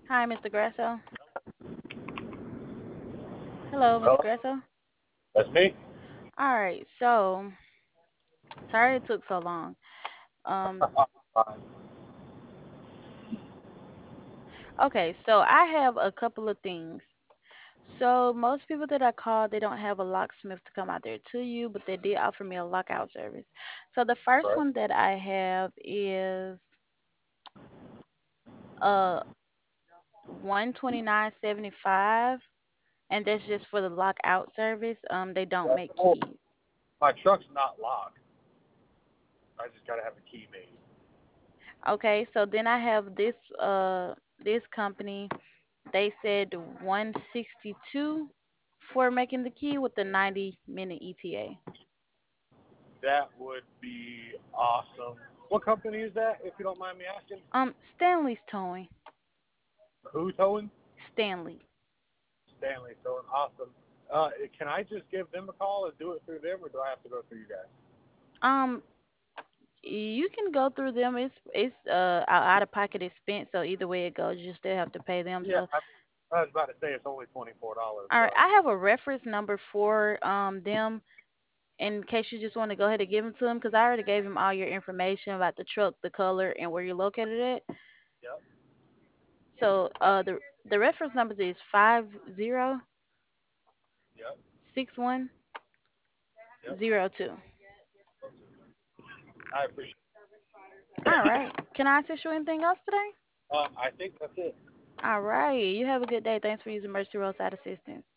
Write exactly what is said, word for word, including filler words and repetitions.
Hi, mister Grasso. Hello, mister Hello, Grasso. that's me. All right, so sorry it took so long. Um, Fine. okay, so I have a couple of things. So most people that I call, they don't have a locksmith to come out there to you, but they did offer me a lockout service. So the first Right. one that I have is uh one twenty nine seventy five, and that's just for the lockout service. Um, they don't That's make cool. keys. My truck's not locked. I just gotta have a key made. Okay, so then I have this uh this company. They said one sixty-two for making the key with the ninety minute E T A. That would be awesome. What company is that, if you don't mind me asking? Um, Stanley's towing. Who's towing? Stanley. Stanley towing. Awesome. Uh, can I just give them a call and do it through them, or do I have to go through you guys? Um, you can go through them. It's it's uh out of pocket expense, so either way it goes, you still have to pay them. Yeah, So, I, I was about to say it's only twenty four dollars, all right, but I have a reference number for um them in case you just want to go ahead and give them to them because I already gave them all your information about the truck, the color, and where you're located at. yep, So, uh, the the reference number is five zero yep, six one yep. zero two. I appreciate. All right. Can I assist you with anything else today? Um, I think that's it. All right. You have a good day. Thanks for using Mercy Roadside Assistance.